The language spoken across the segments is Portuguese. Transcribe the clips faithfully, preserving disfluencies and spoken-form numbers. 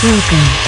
Welcome.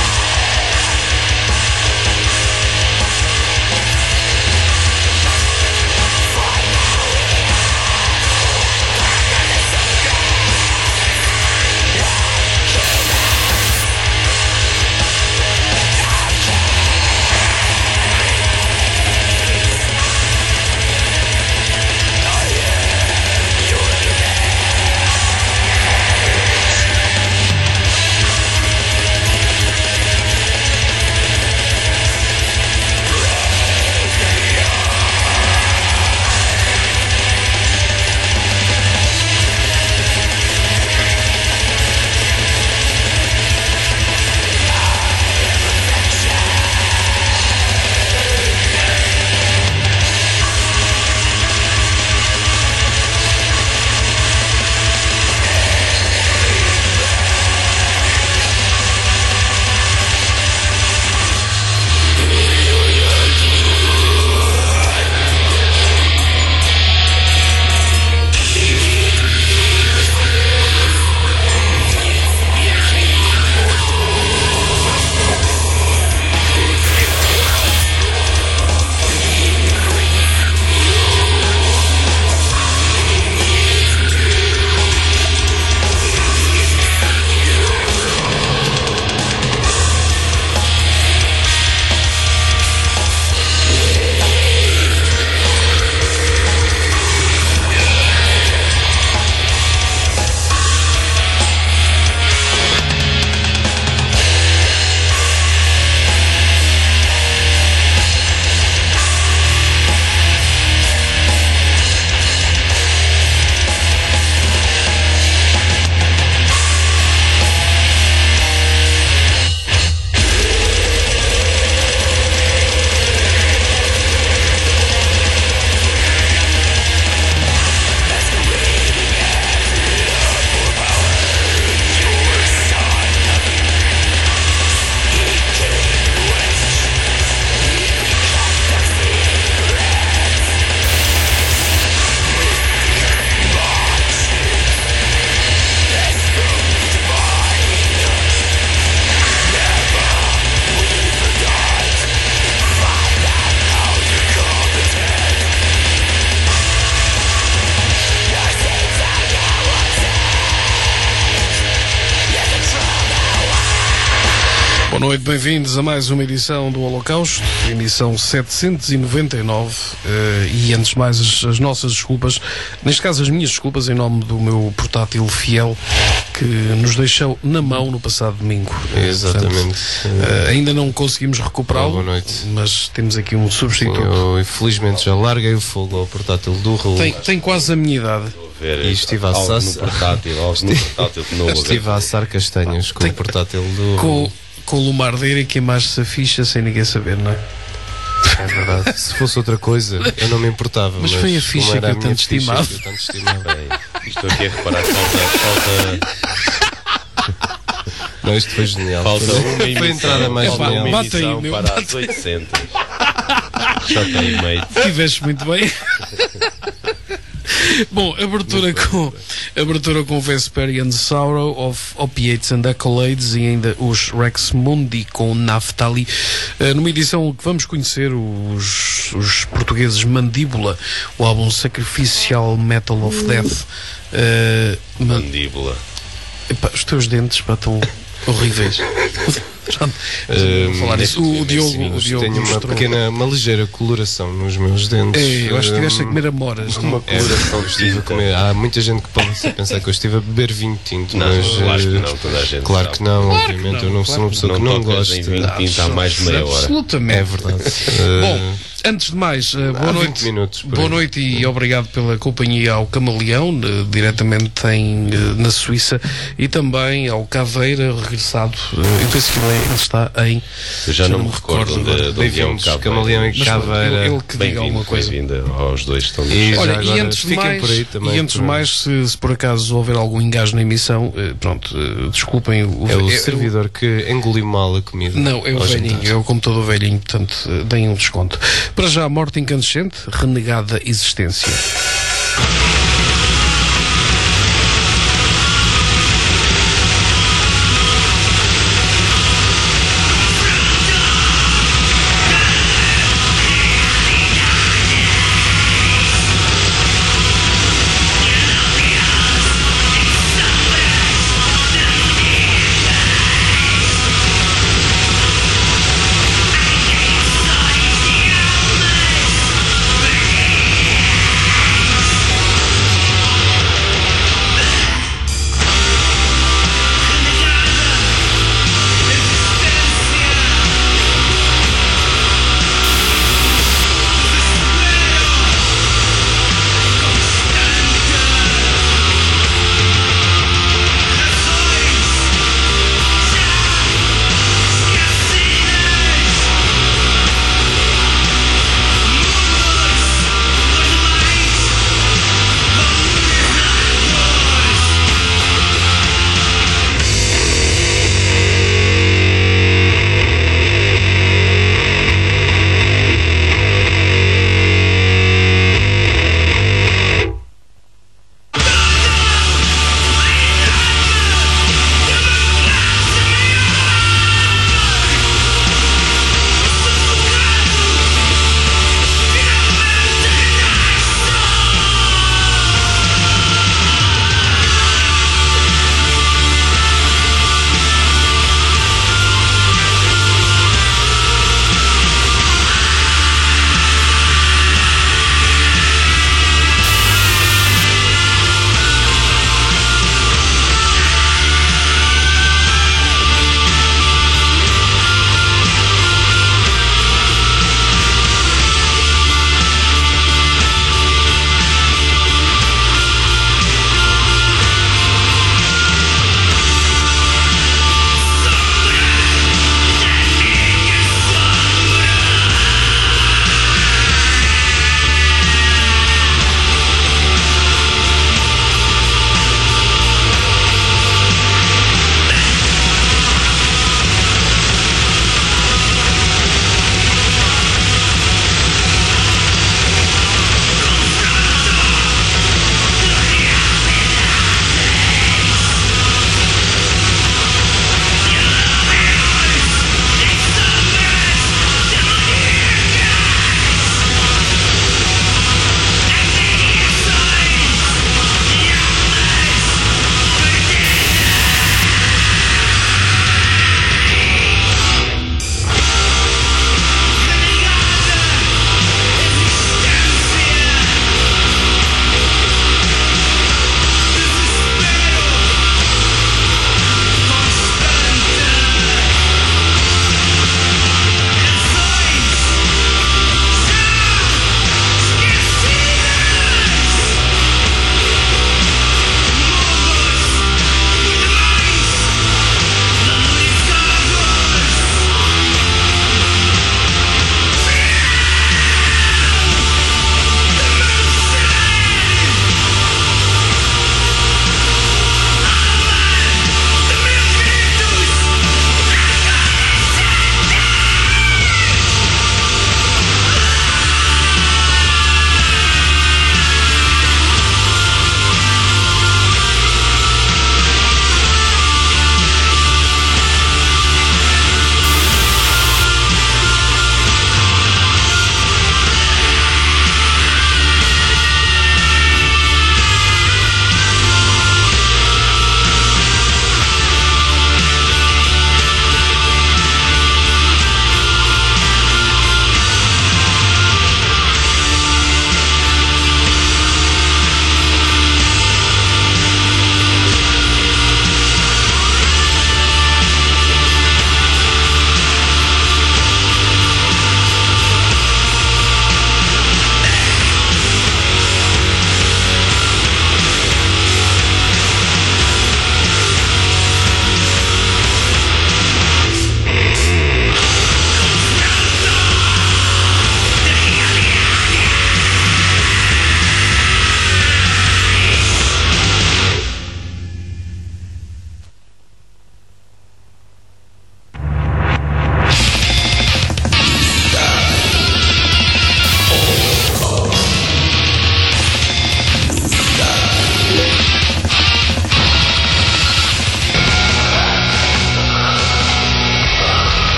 Boa noite, bem-vindos a mais uma edição do Holocausto, emissão setecentos e noventa e nove, uh, e antes de mais as, as nossas desculpas, neste caso as minhas desculpas em nome do meu portátil fiel que nos deixou na mão no passado domingo. Exatamente. Portanto, uh, ainda não conseguimos recuperá-lo, boa noite. Mas temos aqui um substituto. Sim, eu infelizmente já larguei o fogo ao portátil do Raul. Tem, tem quase a minha idade. E estive a assar portátil, portátil de novo. Estive a assar castanhas com tem, o portátil do com, com o lumardeira e queimaste-se a ficha sem ninguém saber, não é? É verdade. Se fosse outra coisa, eu não me importava. Mas, mas foi a ficha que eu tanto estimava. Estou aqui a reparar que falta. falta... Não, isto foi genial. Falta foi, uma emissão, foi a entrada mais falta genial. uma Bate aí, emissão meu, para bate. as oitocentos. Já tem meio. Tiveste muito bem. Bom, abertura com, abertura com Vesperian Sorrow of Opiates and Accolades e ainda os Rex Mundi com Naftali, uh, numa edição que vamos conhecer os, os portugueses Mandíbula, o álbum Sacrificial Metal of Death. Uh, Mandíbula. Epá, os teus dentes pá, estão horríveis. Uh, Vou falar isso. O, o Diogo, o Diogo tenho uma mostrou. pequena, uma ligeira coloração nos meus dentes. É, eu acho que estiveste a comer amoras. Uma coloração é, estive a comer. Há muita gente que pode pensar que eu estive a beber vinho tinto, não, mas claro que não, toda a gente claro sabe. que não, Claro obviamente. que não, eu não claro sou uma pessoa não que não gosta em vinho tinto há mais de meia hora. Absolutamente. É verdade. Bom, antes de mais, uh, boa noite. Minutos, boa noite e obrigado pela companhia ao Camaleão, uh, diretamente em, uh, na Suíça, e também ao Caveira, regressado. Uh, eu penso que ele está em. Eu já, já não me recordo de, de onde é um Camaleão e Caveira. Ele que diga alguma coisa. Bem-vindo aos dois. Estão e, Olha, e antes de mais, por aí também, e antes de mais se, se por acaso houver algum engajo na emissão, uh, pronto, uh, desculpem. O, é o é, servidor que engoliu mal a comida. Não, é o velhinho, é o computador velhinho, portanto, uh, deem um desconto. Para já, Morte Incandescente, Renegada Existência.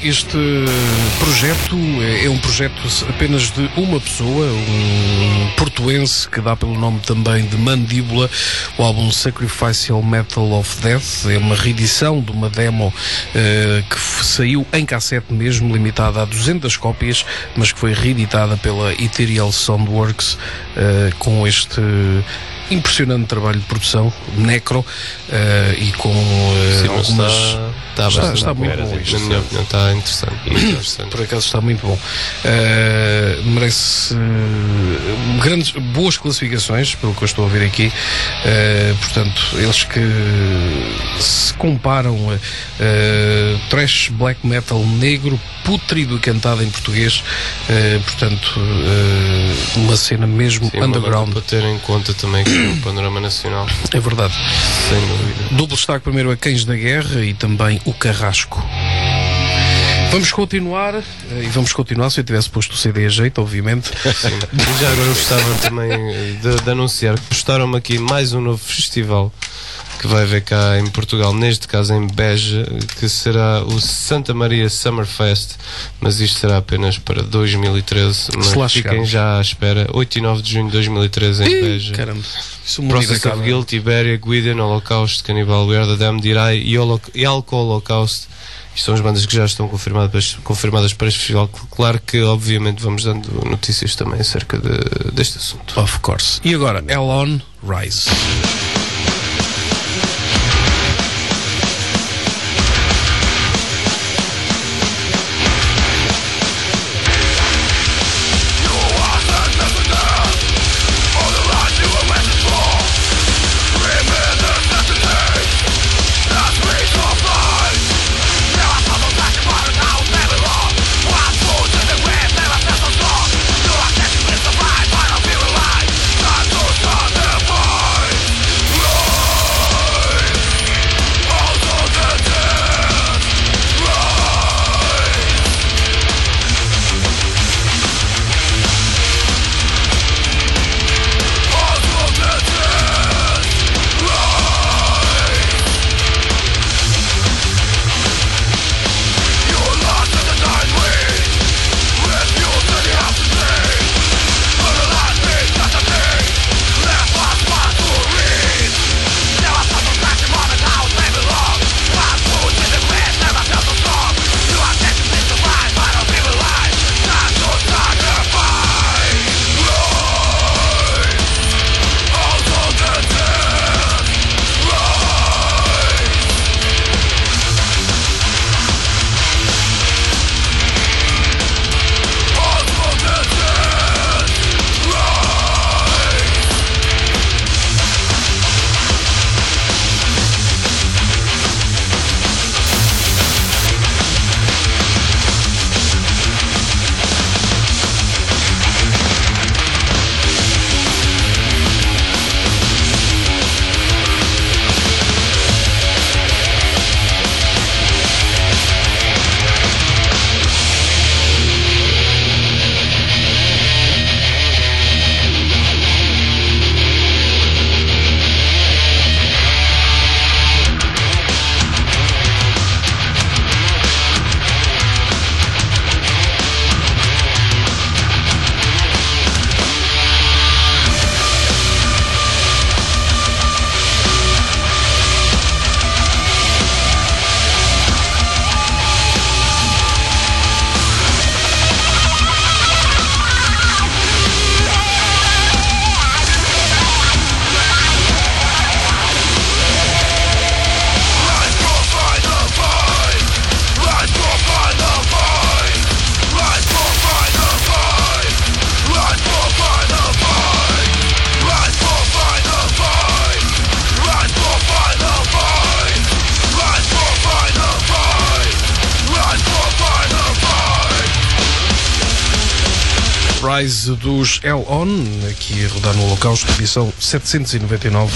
este projeto é, é um projeto apenas de uma pessoa, um portuense que dá pelo nome também de Mandíbula. O álbum Sacrificial Metal of Death é uma reedição de uma demo uh, que saiu em cassete mesmo, limitada a duzentas cópias, mas que foi reeditada pela Ethereal Soundworks uh, com este impressionante trabalho de produção, Necro, uh, e com uh, Sim, algumas... Está, está, está, está muito bom isto. Na minha opinião está interessante. interessante. Por acaso está muito bom. Uh, merece uh, grandes, boas classificações, pelo que eu estou a ver aqui. Uh, portanto, eles que se comparam a uh, thrash black metal negro, pútrido e cantado em português. Uh, portanto, uh, uma cena mesmo Sim, underground. Para ter em conta também que é o panorama nacional. É verdade. Sem dúvida. Duplo destaque primeiro a Cães da Guerra e também o Carrasco. Vamos continuar, e vamos continuar se eu tivesse posto o C D a jeito, obviamente. Sim. E já agora eu gostava também de, de anunciar que postaram-me aqui mais um novo festival que vai haver cá em Portugal, neste caso em Beja, que será o Santa Maria Summer Fest, mas isto será apenas para dois mil e treze, mas fiquem já à espera. Oito e nove de junho de dois mil e treze em Ih, Beja. Caramba, isso me Process of Guilt, Iberia, Guidian, Holocaust, Cannibal, We Are the Damned, Irai e, Holo e Alcohol Holocaust. Isto são as bandas que já estão confirmadas, confirmadas para este festival. Claro que, obviamente, vamos dando notícias também acerca de, deste assunto. Of course. E agora, Hell On Rise. Rise dos Hell On, aqui a rodar no Holocausto, edição setecentos e noventa e nove.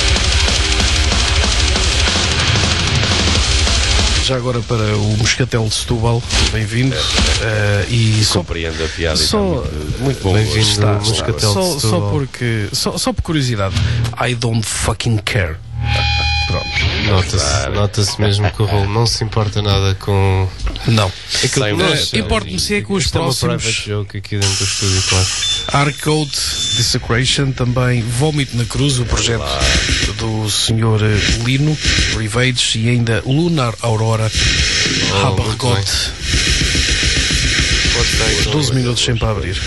Já agora para o Moscatel de Setúbal, bem-vindo. Uh, e só compreendo a piada. Só, muito, muito bom. Bem-vindo está, ao Moscatel só, de Setúbal. só porque, só, só por curiosidade, I don't fucking care. Pronto. Nota-se nota mesmo que o Raul não se importa nada com, Não. Aquilo que nós- Eh, Importa-me se é que os Isto é uma próximos private joke aqui dentro do estúdio, claro. Hardcode Desecration, também Vómito na Cruz, o projeto do senhor Lino Rivage, e ainda Lunar Aurora Oh, Habergot. muito Pode estar então. doze minutos sempre a abrir.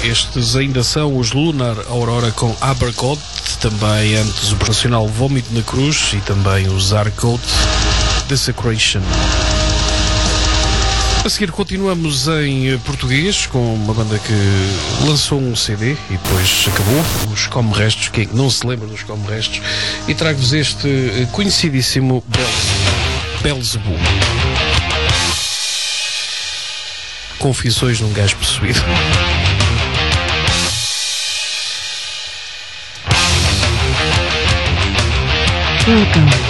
Estes ainda são os Lunar Aurora com Abercott, também antes o operacional Vómito na Cruz e também o Zarcoat Desecration. A seguir continuamos em português com uma banda que lançou um C D e depois acabou, os Come Restos. Quem não se lembra dos Come Restos? E trago-vos este conhecidíssimo Beelzebub. Confissões de um gajo possuído. Welcome.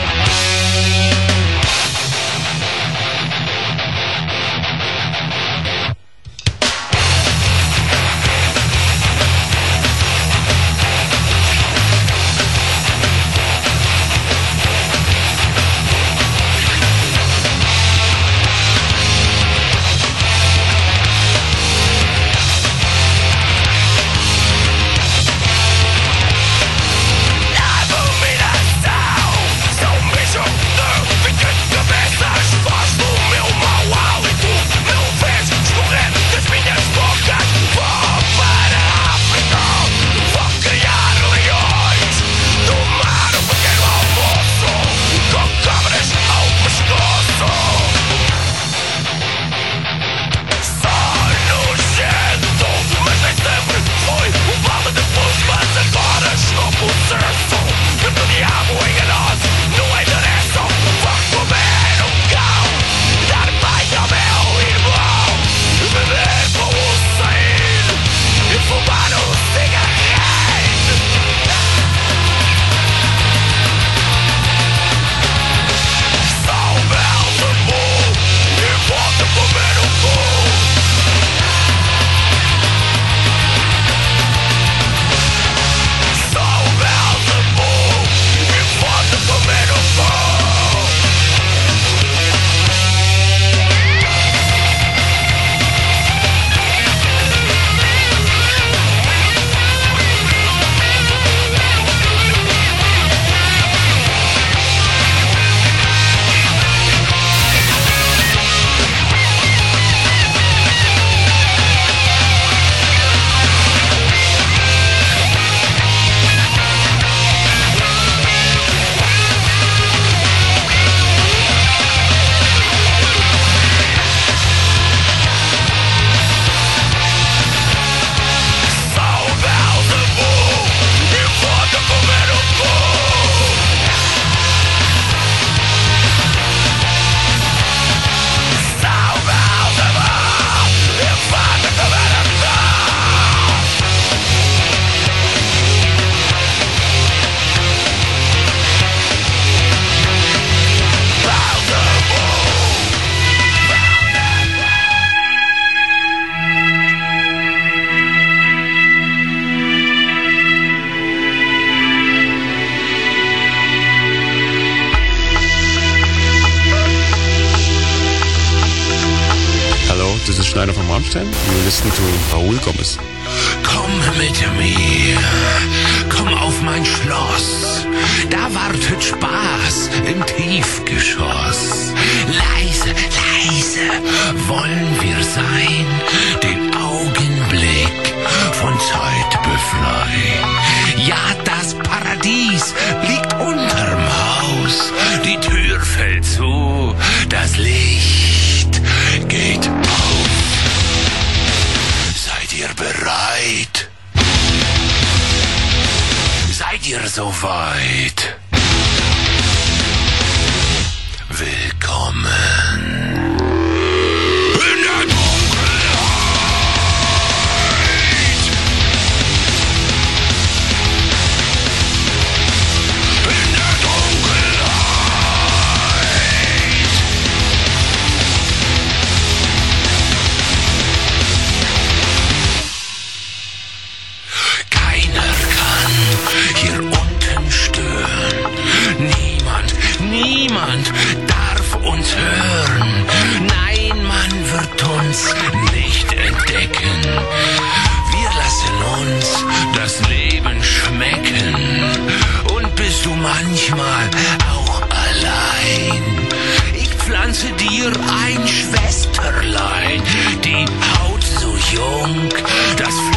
This is Schneider von Rammstein. You listen to Raúl Gomez. Komm mit mir, komm auf mein Schloss. Da wartet Spaß im Tiefgeschoss. Leise, leise wollen wir sein, den Augenblick von Zeit befreien. Ja, das Paradies liegt unterm Haus. Die Tür fällt zu, das Licht geht auf. Seid ihr bereit? Seid ihr soweit? Willkommen in der Dunkelheit. In der Dunkelheit. Keiner kann hier unten stören. Niemand, niemand darf uns hören. Nein, man wird uns nicht entdecken. Wir lassen uns das Leben schmecken. Und bist du manchmal auch allein? Ich pflanze dir ein Schwesterlein. Die Haut so jung, das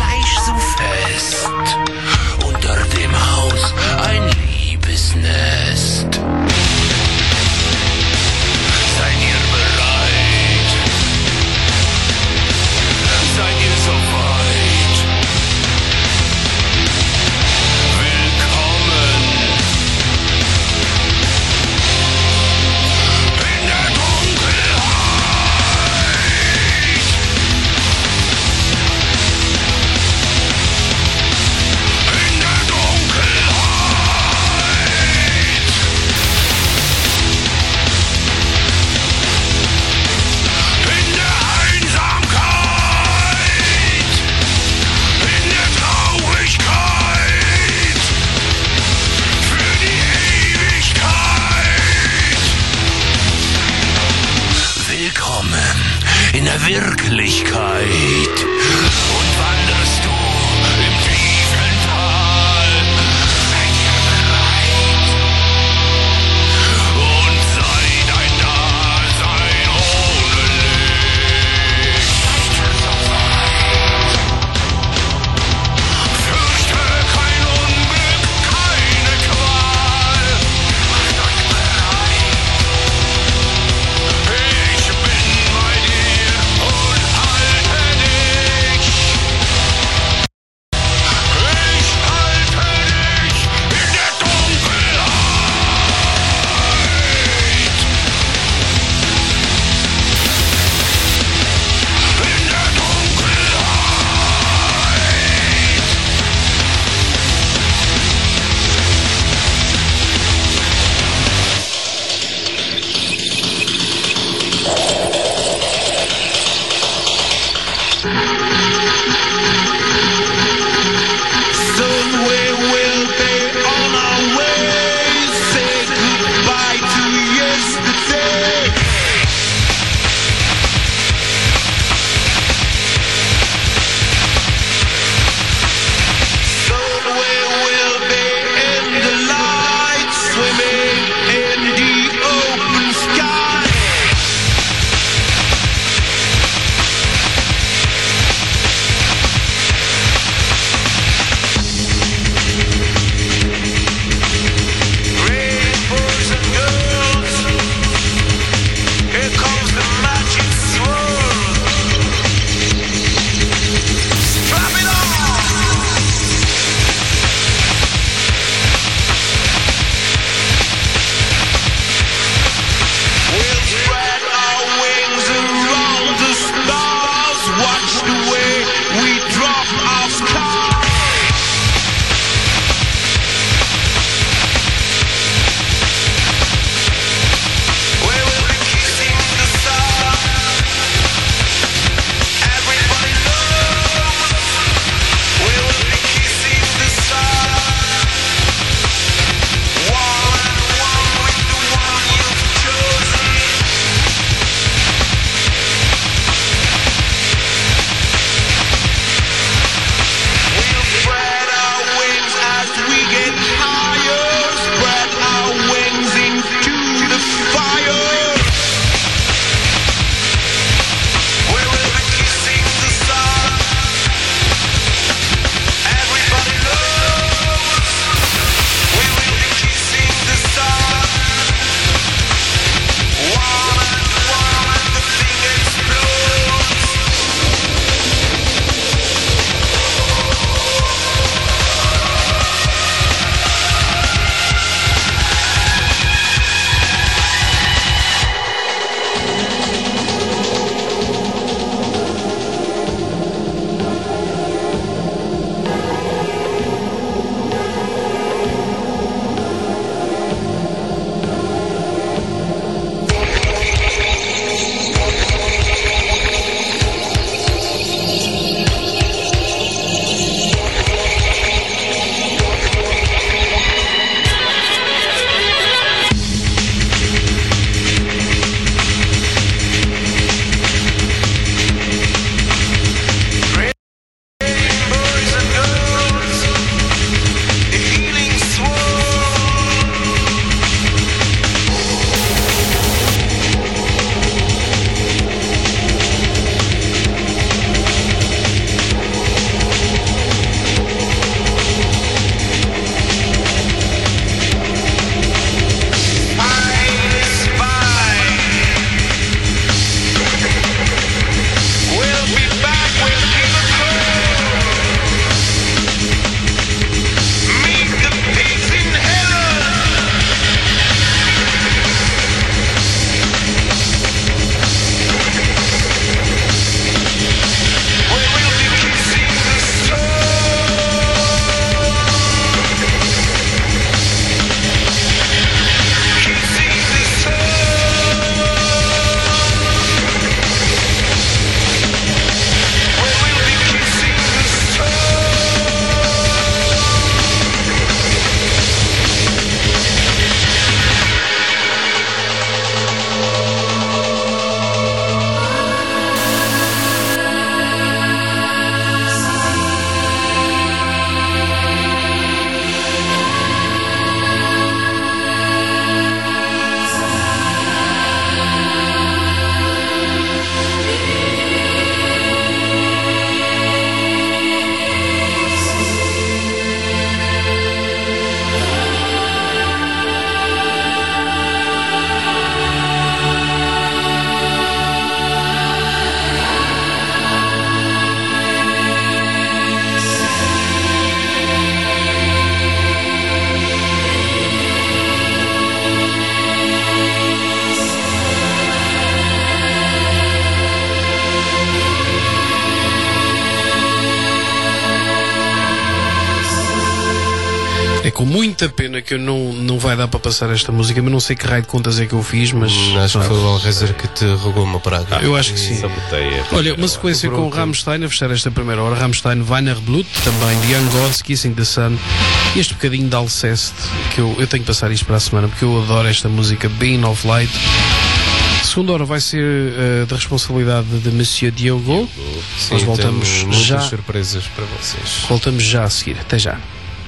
É com muita pena que eu não, não vai dar para passar esta música, mas não sei que raio de contas é que eu fiz, mas... Hum, acho que foi o Alreiser que te rogou uma praga. Eu acho que sim. Saboteia. Olha, uma sequência com Rammstein a fechar esta primeira hora. Rammstein, Weiner Blut, também de Young Gods, Kissing the Sun, e este bocadinho de Alceste, que eu, eu tenho que passar isto para a semana, porque eu adoro esta música, Beam of Light. A segunda hora vai ser uh, da responsabilidade de Monsieur Diogo. Sim, Nós voltamos temos já. muitas surpresas para vocês. Voltamos já a seguir. Até já.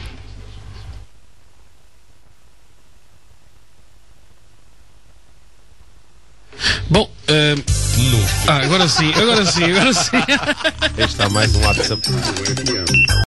Bom, uh... ah, agora sim, agora sim, agora sim. Está mais um WhatsApp.